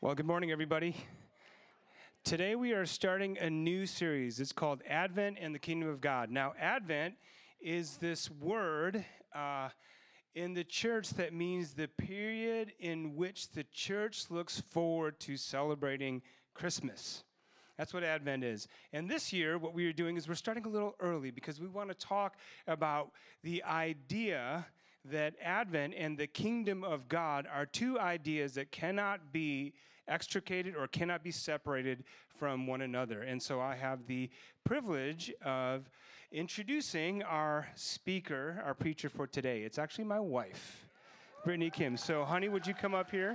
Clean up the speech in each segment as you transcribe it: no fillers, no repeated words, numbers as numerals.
Well, good morning, everybody. Today we are starting a new series. It's called Advent and the Kingdom of God. Now, Advent is this word in the church that means the period in which the church looks forward to celebrating Christmas. That's what Advent is. And this year, what we are doing is we're starting a little early because we want to talk about the idea that Advent and the kingdom of God are two ideas that cannot be extricated or cannot be separated from one another. And so I have the privilege of introducing our speaker, our preacher for today. It's actually my wife, Brittany Kim. So, honey, would you come up here?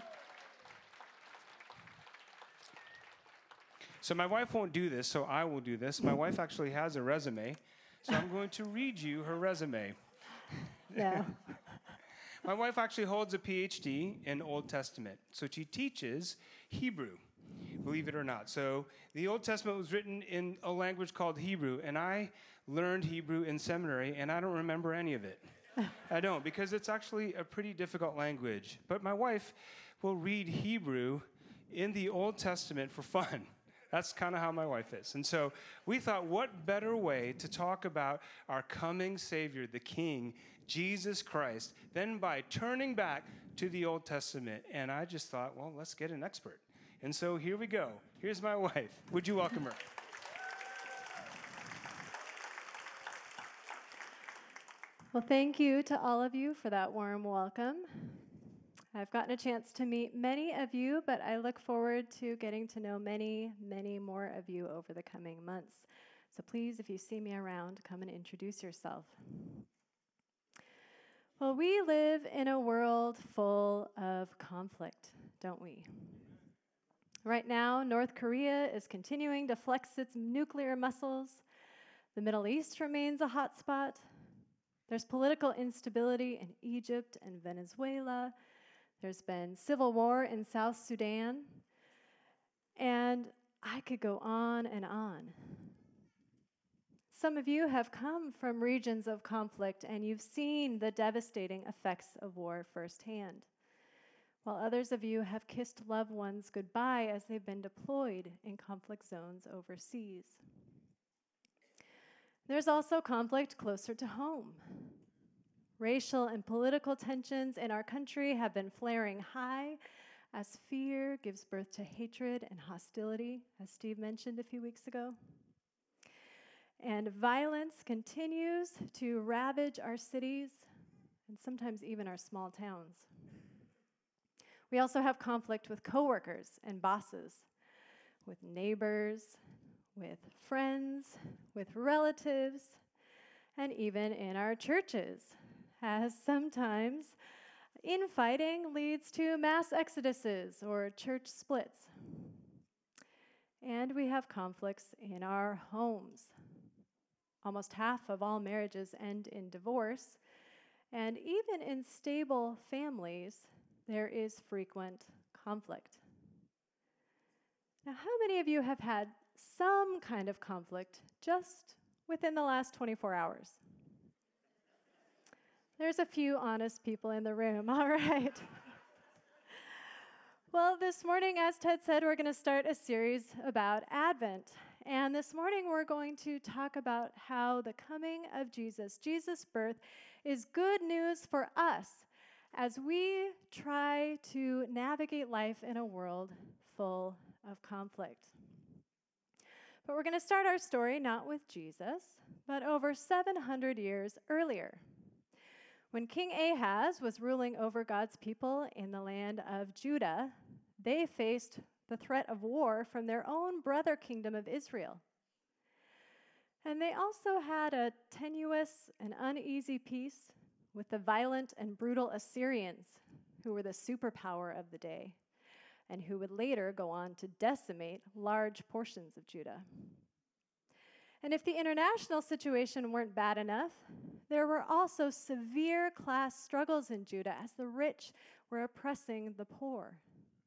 So my wife won't do this, so I will do this. My wife actually has a resume, so I'm going to read you her resume. Yeah. My wife actually holds a PhD in Old Testament, so she teaches Hebrew, believe it or not. So the Old Testament was written in a language called Hebrew, and I learned Hebrew in seminary, and I don't remember any of it. I don't, because it's actually a pretty difficult language. But my wife will read Hebrew in the Old Testament for fun. That's kind of how my wife is. And so we thought, what better way to talk about our coming Savior, the King, Jesus Christ, than by turning back to the Old Testament. And I just thought, well, let's get an expert. And so here we go. Here's my wife. Would you welcome her? Well, thank you to all of you for that warm welcome. I've gotten a chance to meet many of you, but I look forward to getting to know many, many more of you over the coming months. So please, if you see me around, come and introduce yourself. Well, we live in a world full of conflict, don't we? Right now, North Korea is continuing to flex its nuclear muscles. The Middle East remains a hotspot. There's political instability in Egypt and Venezuela. There's been civil war in South Sudan, and I could go on and on. Some of you have come from regions of conflict, and you've seen the devastating effects of war firsthand, while others of you have kissed loved ones goodbye as they've been deployed in conflict zones overseas. There's also conflict closer to home. Racial and political tensions in our country have been flaring high as fear gives birth to hatred and hostility, as Steve mentioned a few weeks ago. And violence continues to ravage our cities and sometimes even our small towns. We also have conflict with coworkers and bosses, with neighbors, with friends, with relatives, and even in our churches, as sometimes infighting leads to mass exoduses or church splits. And we have conflicts in our homes. Almost half of all marriages end in divorce, and even in stable families, there is frequent conflict. Now, how many of you have had some kind of conflict just within the last 24 hours? There's a few honest people in the room, all right. Well, this morning, as Ted said, we're going to start a series about Advent. And this morning, we're going to talk about how the coming of Jesus' birth, is good news for us as we try to navigate life in a world full of conflict. But we're going to start our story not with Jesus, but over 700 years earlier, when King Ahaz was ruling over God's people in the land of Judah. They faced the threat of war from their own brother kingdom of Israel. And they also had a tenuous and uneasy peace with the violent and brutal Assyrians, who were the superpower of the day, and who would later go on to decimate large portions of Judah. And if the international situation weren't bad enough, there were also severe class struggles in Judah as the rich were oppressing the poor.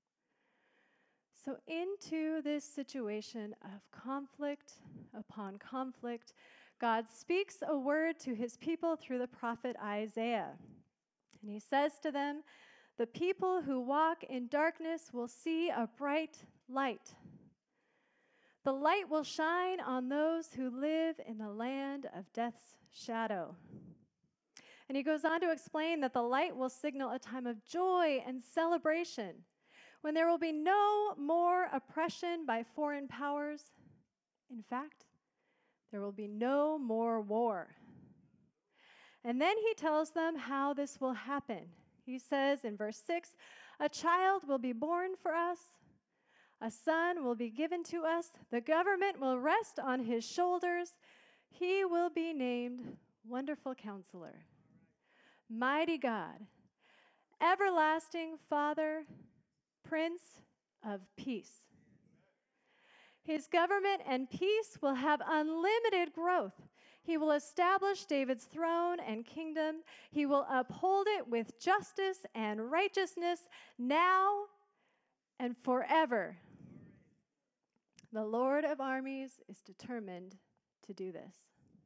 So into this situation of conflict upon conflict, God speaks a word to his people through the prophet Isaiah. And he says to them, The people who walk in darkness will see a bright light. The light will shine on those who live in the land of death's shadow. And he goes on to explain that the light will signal a time of joy and celebration when there will be no more oppression by foreign powers. In fact, there will be no more war. And then he tells them how this will happen. He says in verse 6, "A child will be born for us. A son will be given to us. The government will rest on his shoulders. He will be named Wonderful Counselor, Mighty God, Everlasting Father, Prince of Peace." His government and peace will have unlimited growth. He will establish David's throne and kingdom. He will uphold it with justice and righteousness now and forever. The Lord of armies is determined to do this.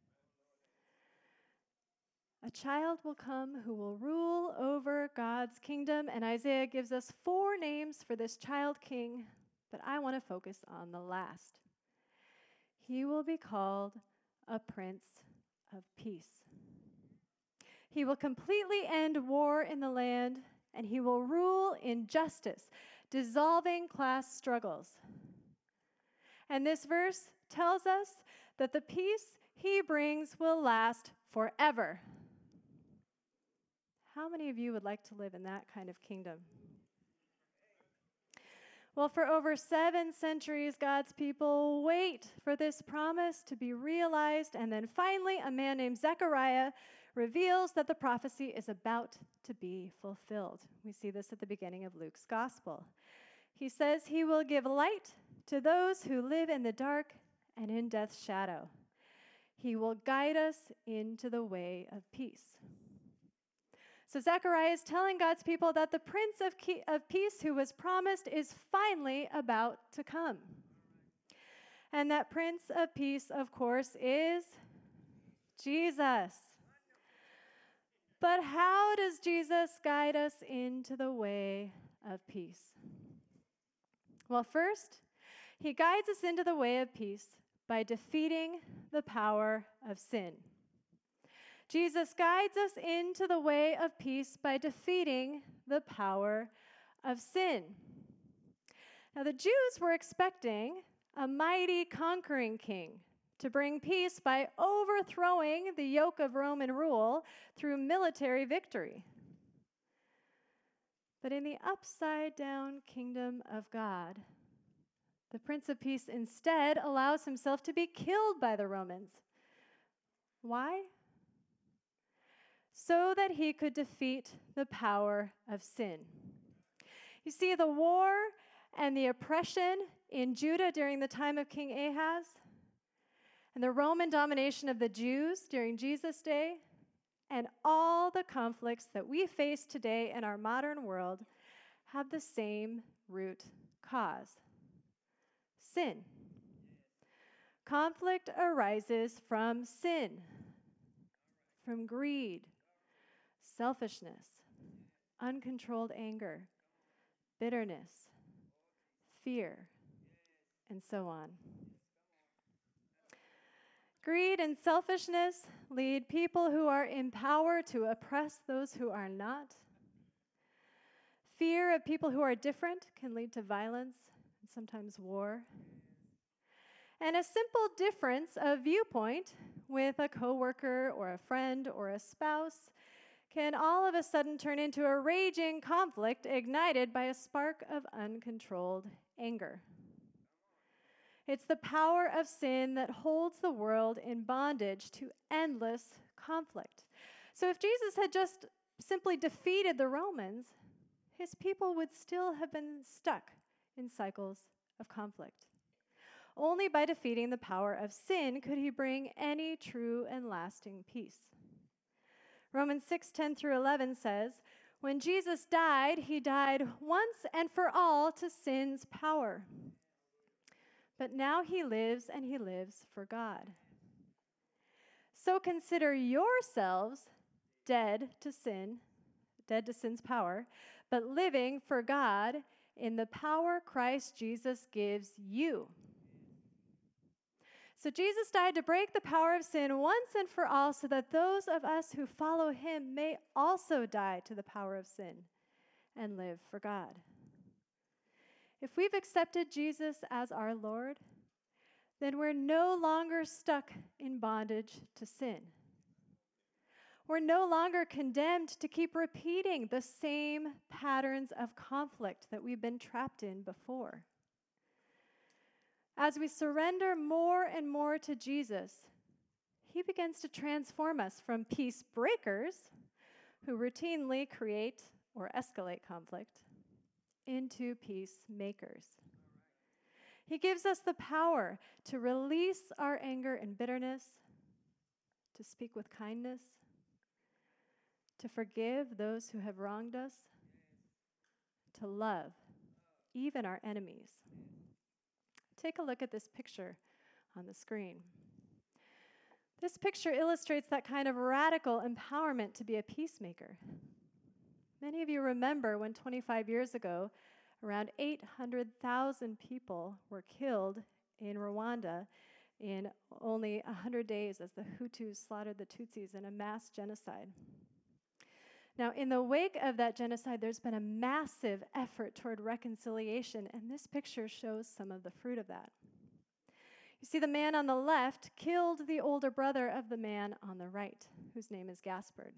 A child will come who will rule over God's kingdom, and Isaiah gives us 4 names for this child king, but I want to focus on the last. He will be called a Prince of Peace. He will completely end war in the land, and he will rule in justice, dissolving class struggles. And this verse tells us that the peace he brings will last forever. How many of you would like to live in that kind of kingdom? Well, for over 7 centuries, God's people wait for this promise to be realized, and then finally, a man named Zechariah reveals that the prophecy is about to be fulfilled. We see this at the beginning of Luke's gospel. He says he will give light to those who live in the dark and in death's shadow. He will guide us into the way of peace. So Zechariah is telling God's people that the Prince of Peace who was promised is finally about to come. And that Prince of Peace, of course, is Jesus. But how does Jesus guide us into the way of peace? Well, first, he guides us into the way of peace by defeating the power of sin. Jesus guides us into the way of peace by defeating the power of sin. Now, the Jews were expecting a mighty conquering king to bring peace by overthrowing the yoke of Roman rule through military victory. But in the upside-down kingdom of God, the Prince of Peace instead allows himself to be killed by the Romans. Why? So that he could defeat the power of sin. You see, the war and the oppression in Judah during the time of King Ahaz, and the Roman domination of the Jews during Jesus' day, and all the conflicts that we face today in our modern world have the same root cause: sin. Conflict arises from sin, from greed, selfishness, uncontrolled anger, bitterness, fear, and so on. Greed and selfishness lead people who are in power to oppress those who are not. Fear of people who are different can lead to violence and sometimes war. And a simple difference of viewpoint with a coworker or a friend or a spouse can all of a sudden turn into a raging conflict ignited by a spark of uncontrolled anger. It's the power of sin that holds the world in bondage to endless conflict. So if Jesus had just simply defeated the Romans, his people would still have been stuck in cycles of conflict. Only by defeating the power of sin could he bring any true and lasting peace. Romans 6:10 through 11 says, "When Jesus died, he died once and for all to sin's power. But now he lives, and he lives for God. So consider yourselves dead to sin, dead to sin's power, but living for God in the power Christ Jesus gives you. So Jesus died to break the power of sin once and for all so that those of us who follow him may also die to the power of sin and live for God. If we've accepted Jesus as our Lord, then we're no longer stuck in bondage to sin. We're no longer condemned to keep repeating the same patterns of conflict that we've been trapped in before. As we surrender more and more to Jesus, he begins to transform us from peace breakers who routinely create or escalate conflict into peacemakers. He gives us the power to release our anger and bitterness, to speak with kindness, to forgive those who have wronged us, to love even our enemies. Take a look at this picture on the screen. This picture illustrates that kind of radical empowerment to be a peacemaker. Many of you remember when 25 years ago, around 800,000 people were killed in Rwanda in only 100 days as the Hutus slaughtered the Tutsis in a mass genocide. Now, in the wake of that genocide, there's been a massive effort toward reconciliation, and this picture shows some of the fruit of that. You see, the man on the left killed the older brother of the man on the right, whose name is Gaspard.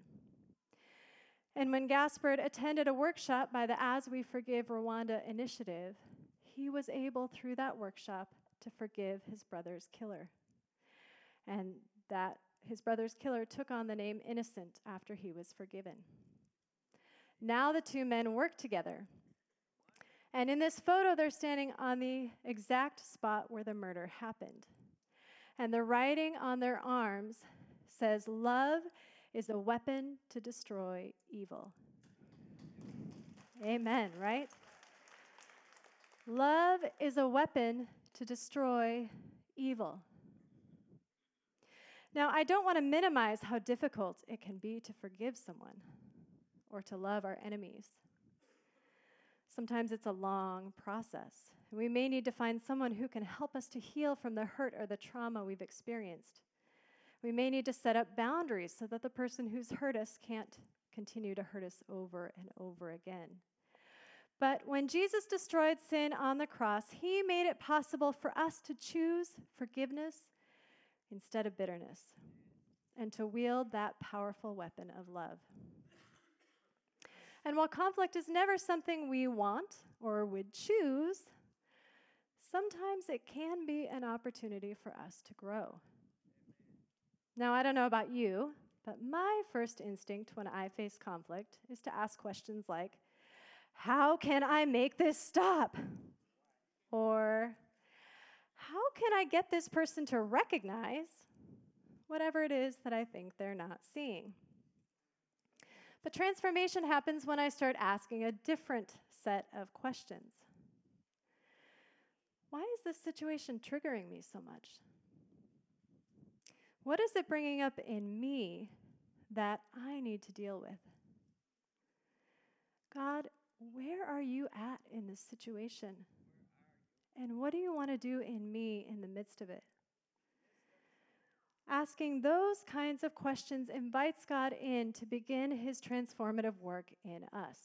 And when Gaspard attended a workshop by the As We Forgive Rwanda initiative, he was able, through that workshop, to forgive his brother's killer. And that his brother's killer took on the name Innocent after he was forgiven. Now the two men work together. And in this photo, they're standing on the exact spot where the murder happened. And the writing on their arms says, "Love is a weapon to destroy evil." Amen, right? Love is a weapon to destroy evil. Now, I don't want to minimize how difficult it can be to forgive someone or to love our enemies. Sometimes it's a long process. We may need to find someone who can help us to heal from the hurt or the trauma we've experienced. We may need to set up boundaries so that the person who's hurt us can't continue to hurt us over and over again. But when Jesus destroyed sin on the cross, he made it possible for us to choose forgiveness instead of bitterness and to wield that powerful weapon of love. And while conflict is never something we want or would choose, sometimes it can be an opportunity for us to grow. Now, I don't know about you, but my first instinct when I face conflict is to ask questions like, how can I make this stop? Or, how can I get this person to recognize whatever it is that I think they're not seeing? But transformation happens when I start asking a different set of questions. Why is this situation triggering me so much? What is it bringing up in me that I need to deal with? God, where are you at in this situation? And what do you want to do in me in the midst of it? Asking those kinds of questions invites God in to begin his transformative work in us.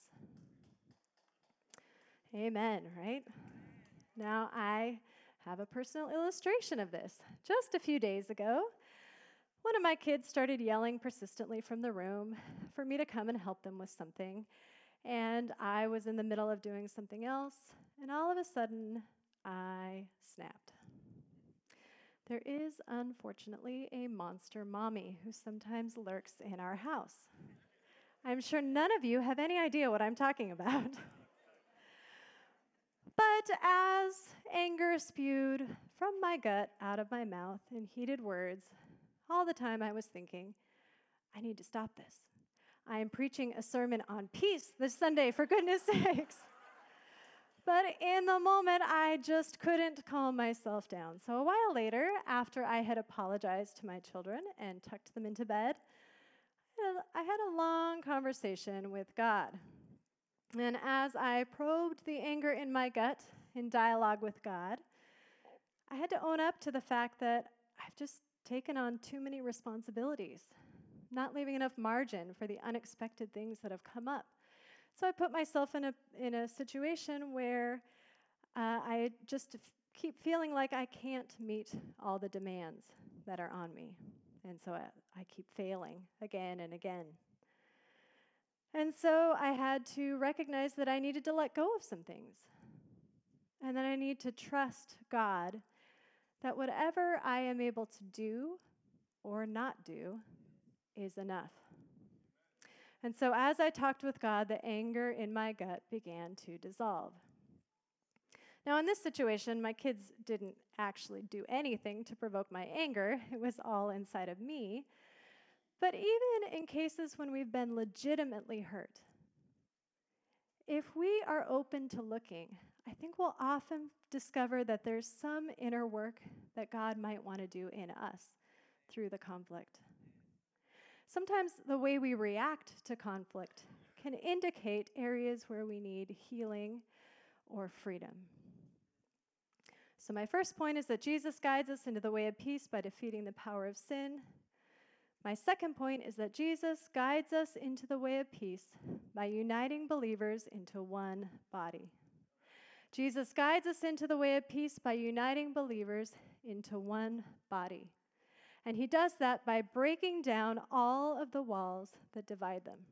Amen, right? Now, I have a personal illustration of this. Just a few days ago, one of my kids started yelling persistently from the room for me to come and help them with something. And I was in the middle of doing something else, and all of a sudden, I snapped. There is, unfortunately, a monster mommy who sometimes lurks in our house. I'm sure none of you have any idea what I'm talking about. But as anger spewed from my gut out of my mouth in heated words, all the time I was thinking, I need to stop this. I am preaching a sermon on peace this Sunday, for goodness sakes. But in the moment, I just couldn't calm myself down. So a while later, after I had apologized to my children and tucked them into bed, I had a long conversation with God. And as I probed the anger in my gut in dialogue with God, I had to own up to the fact that I've just taken on too many responsibilities, not leaving enough margin for the unexpected things that have come up. So I put myself in a situation where I just keep feeling like I can't meet all the demands that are on me. And so I keep failing again and again. And so I had to recognize that I needed to let go of some things. And that I need to trust God that whatever I am able to do or not do is enough. And so as I talked with God, the anger in my gut began to dissolve. Now, in this situation, my kids didn't actually do anything to provoke my anger. It was all inside of me. But even in cases when we've been legitimately hurt, if we are open to looking, I think we'll often discover that there's some inner work that God might want to do in us through the conflict. Sometimes the way we react to conflict can indicate areas where we need healing or freedom. So my first point is that Jesus guides us into the way of peace by defeating the power of sin. My second point is that Jesus guides us into the way of peace by uniting believers into one body. Jesus guides us into the way of peace by uniting believers into one body. And he does that by breaking down all of the walls that divide them.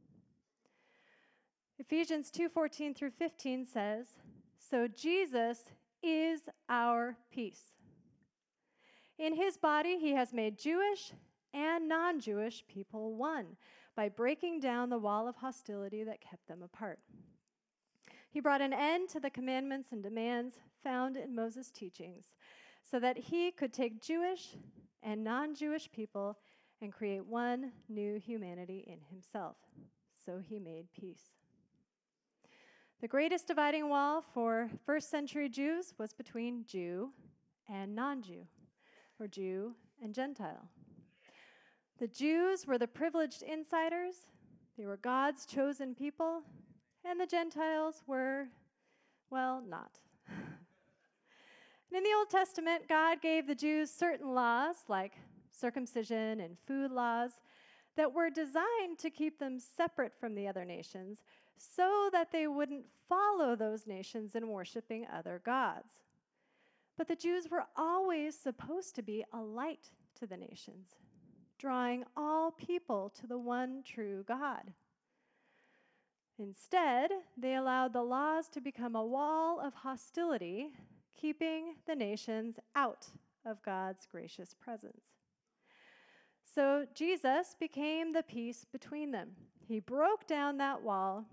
Ephesians 2:14 through 15 says, "So Jesus is our peace. In his body, he has made Jewish and non-Jewish people one by breaking down the wall of hostility that kept them apart. He brought an end to the commandments and demands found in Moses' teachings so that he could take Jewish and non-Jewish people and create one new humanity in himself. So he made peace." The greatest dividing wall for first century Jews was between Jew and non-Jew, or Jew and Gentile. The Jews were the privileged insiders. They were God's chosen people, and the Gentiles were, well, not. And in the Old Testament, God gave the Jews certain laws, like circumcision and food laws, that were designed to keep them separate from the other nations so that they wouldn't follow those nations in worshiping other gods. But the Jews were always supposed to be a light to the nations, drawing all people to the one true God. Instead, they allowed the laws to become a wall of hostility, keeping the nations out of God's gracious presence. So Jesus became the peace between them. He broke down that wall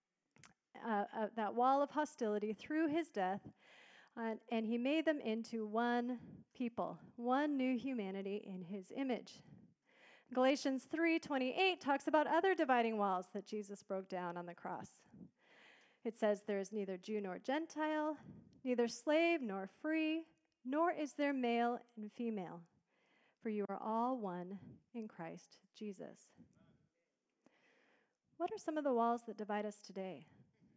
of hostility through his death, and he made them into one people, one new humanity in his image. Galatians 3:28 talks about other dividing walls that Jesus broke down on the cross. It says, "There is neither Jew nor Gentile, neither slave nor free, nor is there male and female, for you are all one in Christ Jesus." What are some of the walls that divide us today?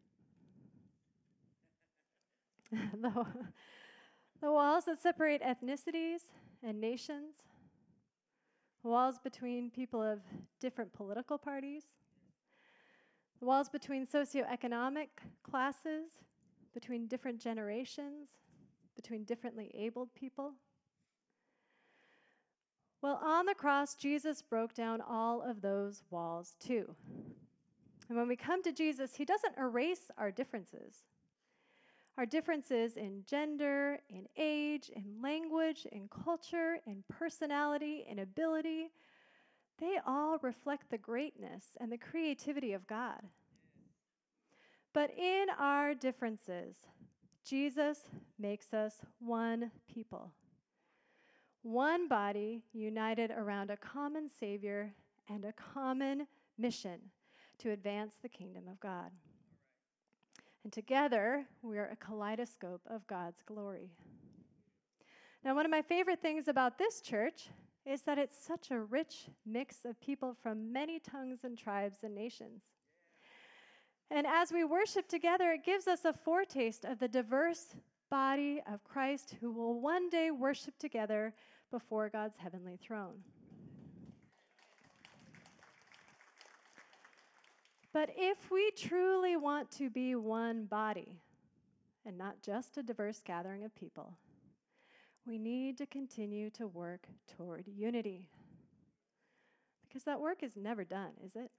The walls that separate ethnicities and nations, the walls between people of different political parties, the walls between socioeconomic classes, between different generations, between differently abled people. Well, on the cross, Jesus broke down all of those walls too. And when we come to Jesus, he doesn't erase our differences. Our differences in gender, in age, in language, in culture, in personality, in ability, they all reflect the greatness and the creativity of God. But in our differences, Jesus makes us one people, one body united around a common Savior and a common mission to advance the kingdom of God. And together, we are a kaleidoscope of God's glory. Now, one of my favorite things about this church is that it's such a rich mix of people from many tongues and tribes and nations. And as we worship together, it gives us a foretaste of the diverse body of Christ who will one day worship together before God's heavenly throne. But if we truly want to be one body, and not just a diverse gathering of people, we need to continue to work toward unity. Because that work is never done, is it?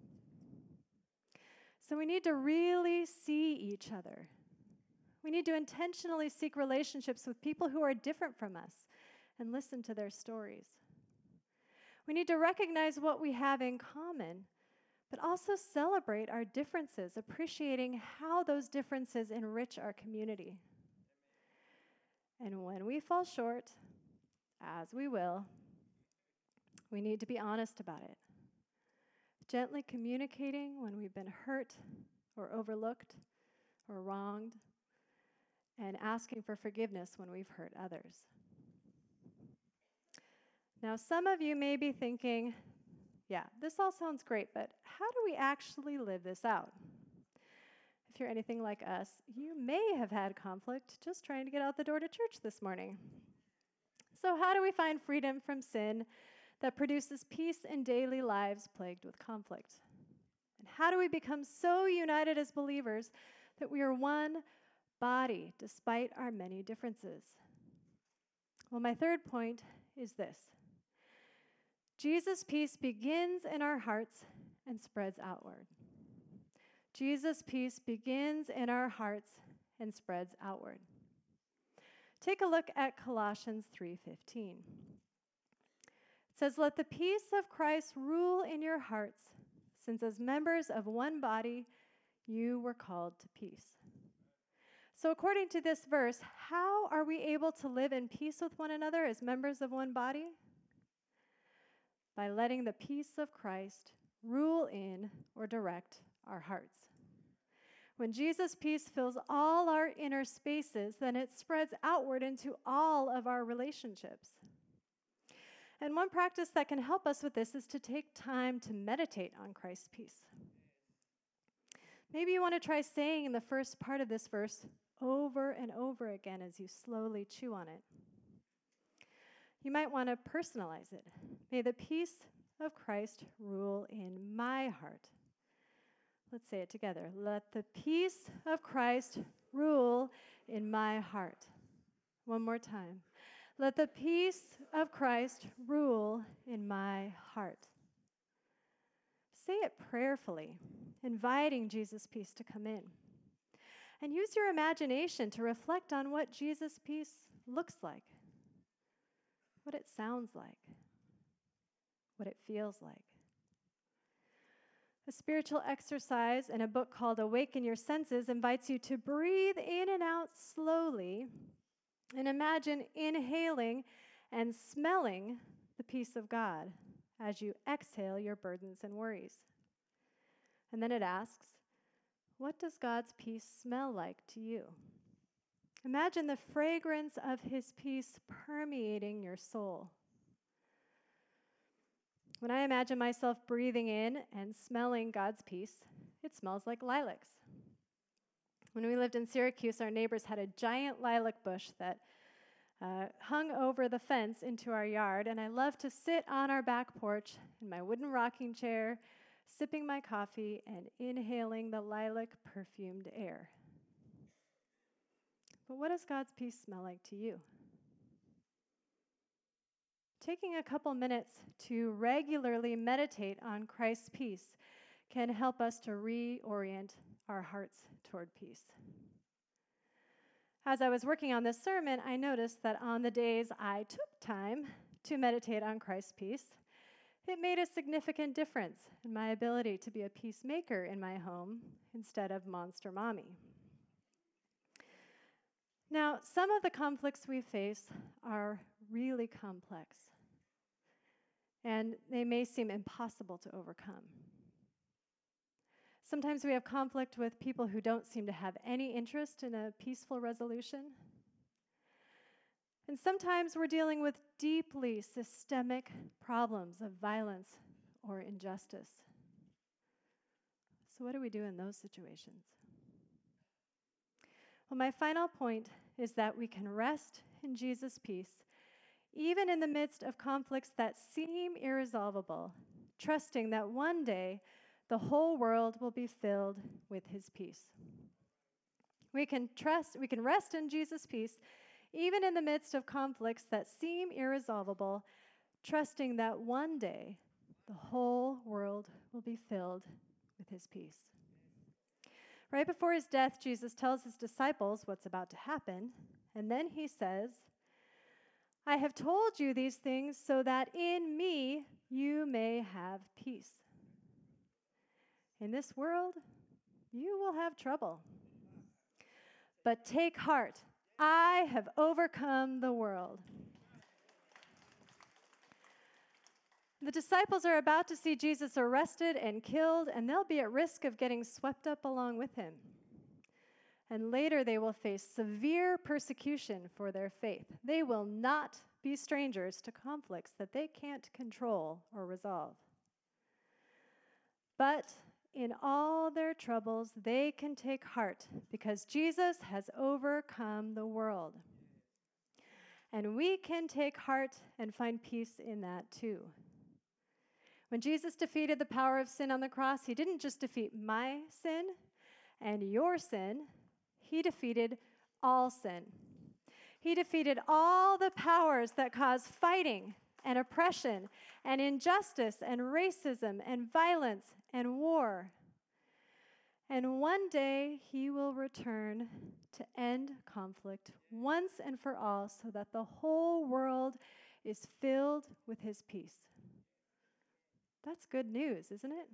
So we need to really see each other. We need to intentionally seek relationships with people who are different from us and listen to their stories. We need to recognize what we have in common, but also celebrate our differences, appreciating how those differences enrich our community. And when we fall short, as we will, we need to be honest about it, gently communicating when we've been hurt or overlooked or wronged, and asking for forgiveness when we've hurt others. Now, some of you may be thinking, yeah, this all sounds great, but how do we actually live this out? If you're anything like us, you may have had conflict just trying to get out the door to church this morning. So how do we find freedom from sin that produces peace in daily lives plagued with conflict? And how do we become so united as believers that we are one body despite our many differences? Well, my third point is this. Jesus' peace begins in our hearts and spreads outward. Jesus' peace begins in our hearts and spreads outward. Take a look at Colossians 3:15. It says, "Let the peace of Christ rule in your hearts, since as members of one body, you were called to peace." So according to this verse, how are we able to live in peace with one another as members of one body? By letting the peace of Christ rule in or direct our hearts. When Jesus' peace fills all our inner spaces, then it spreads outward into all of our relationships. And one practice that can help us with this is to take time to meditate on Christ's peace. Maybe you want to try saying the first part of this verse over and over again as you slowly chew on it. You might want to personalize it. May the peace of Christ rule in my heart. Let's say it together. Let the peace of Christ rule in my heart. One more time. Let the peace of Christ rule in my heart. Say it prayerfully, inviting Jesus' peace to come in. And use your imagination to reflect on what Jesus' peace looks like, what it sounds like, what it feels like. A spiritual exercise in a book called Awaken Your Senses invites you to breathe in and out slowly and imagine inhaling and smelling the peace of God as you exhale your burdens and worries. And then it asks, what does God's peace smell like to you? Imagine the fragrance of his peace permeating your soul. When I imagine myself breathing in and smelling God's peace, it smells like lilacs. When we lived in Syracuse, our neighbors had a giant lilac bush that hung over the fence into our yard, and I loved to sit on our back porch in my wooden rocking chair, sipping my coffee and inhaling the lilac-perfumed air. But what does God's peace smell like to you? Taking a couple minutes to regularly meditate on Christ's peace can help us to reorient our hearts toward peace. As I was working on this sermon, I noticed that on the days I took time to meditate on Christ's peace, it made a significant difference in my ability to be a peacemaker in my home instead of monster mommy. Now, some of the conflicts we face are really complex, and they may seem impossible to overcome. Sometimes we have conflict with people who don't seem to have any interest in a peaceful resolution. And sometimes we're dealing with deeply systemic problems of violence or injustice. So what do we do in those situations? Well, my final point is that we can rest in Jesus' peace, even in the midst of conflicts that seem irresolvable, trusting that one day the whole world will be filled with his peace. We can rest in Jesus' peace, even in the midst of conflicts that seem irresolvable, trusting that one day the whole world will be filled with his peace. Right before his death, Jesus tells his disciples what's about to happen, and then he says, I have told you these things so that in me you may have peace. In this world, you will have trouble. But take heart, I have overcome the world. The disciples are about to see Jesus arrested and killed, and they'll be at risk of getting swept up along with him. And later they will face severe persecution for their faith. They will not be strangers to conflicts that they can't control or resolve. But in all their troubles, they can take heart because Jesus has overcome the world. And we can take heart and find peace in that too. When Jesus defeated the power of sin on the cross, he didn't just defeat my sin and your sin, he defeated all sin. He defeated all the powers that cause fighting and oppression and injustice and racism and violence and war. And one day he will return to end conflict once and for all so that the whole world is filled with his peace. That's good news, isn't it?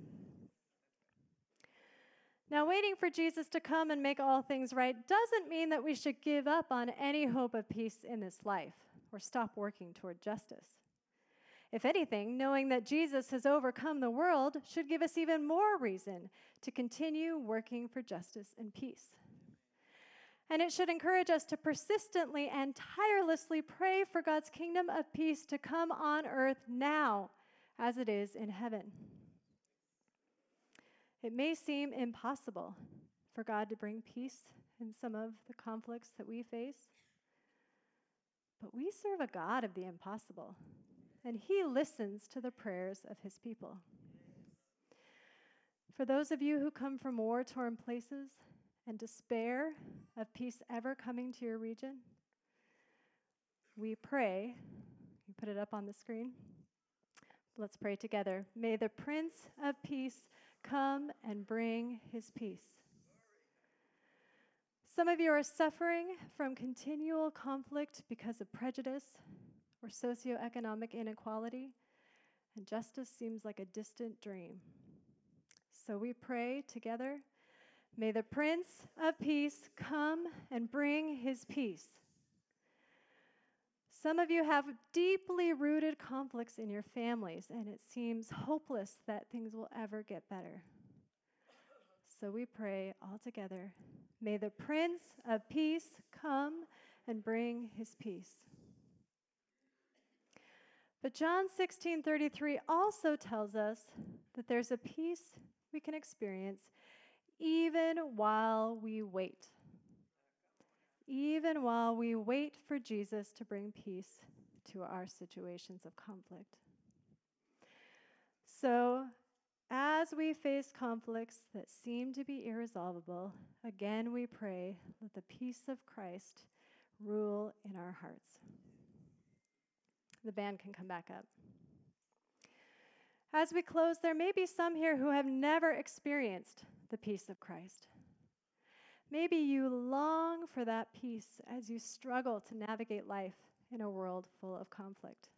Now, waiting for Jesus to come and make all things right doesn't mean that we should give up on any hope of peace in this life or stop working toward justice. If anything, knowing that Jesus has overcome the world should give us even more reason to continue working for justice and peace. And it should encourage us to persistently and tirelessly pray for God's kingdom of peace to come on earth now, as it is in heaven. It may seem impossible for God to bring peace in some of the conflicts that we face, but we serve a God of the impossible, and he listens to the prayers of his people. For those of you who come from war-torn places and despair of peace ever coming to your region, we pray, you put it up on the screen. Let's pray together. May the Prince of Peace come and bring his peace. Some of you are suffering from continual conflict because of prejudice or socioeconomic inequality, and justice seems like a distant dream. So we pray together, may the Prince of Peace come and bring his peace. Some of you have deeply rooted conflicts in your families, and it seems hopeless that things will ever get better. So we pray all together, may the Prince of Peace come and bring his peace. But John 16:33 also tells us that there's a peace we can experience even while we wait. Even while we wait for Jesus to bring peace to our situations of conflict. So, as we face conflicts that seem to be irresolvable, again we pray, let the peace of Christ rule in our hearts. The band can come back up. As we close, there may be some here who have never experienced the peace of Christ. Maybe you long for that peace as you struggle to navigate life in a world full of conflict.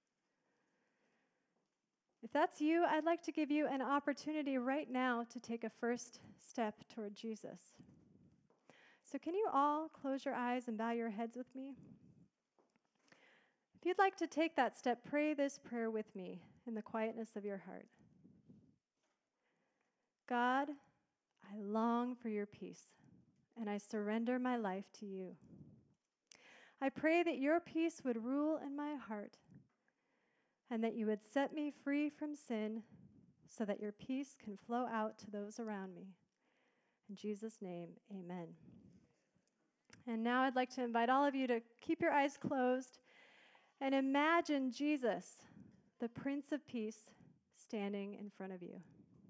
If that's you, I'd like to give you an opportunity right now to take a first step toward Jesus. So can you all close your eyes and bow your heads with me? If you'd like to take that step, pray this prayer with me in the quietness of your heart. God, I long for your peace, and I surrender my life to you. I pray that your peace would rule in my heart and that you would set me free from sin so that your peace can flow out to those around me. In Jesus' name, amen. And now I'd like to invite all of you to keep your eyes closed and imagine Jesus, the Prince of Peace, standing in front of you.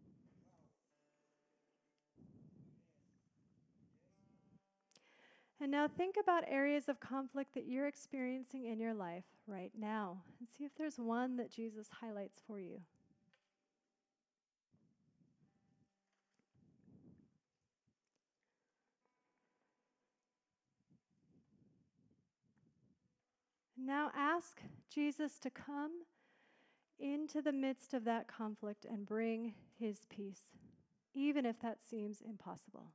And now think about areas of conflict that you're experiencing in your life right now and see if there's one that Jesus highlights for you. Now ask Jesus to come into the midst of that conflict and bring his peace, even if that seems impossible.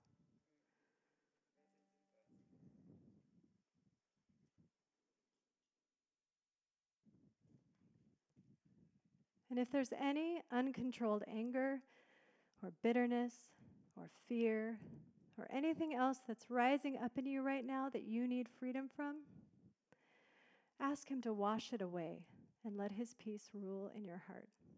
And if there's any uncontrolled anger or bitterness or fear or anything else that's rising up in you right now that you need freedom from, ask him to wash it away and let his peace rule in your heart.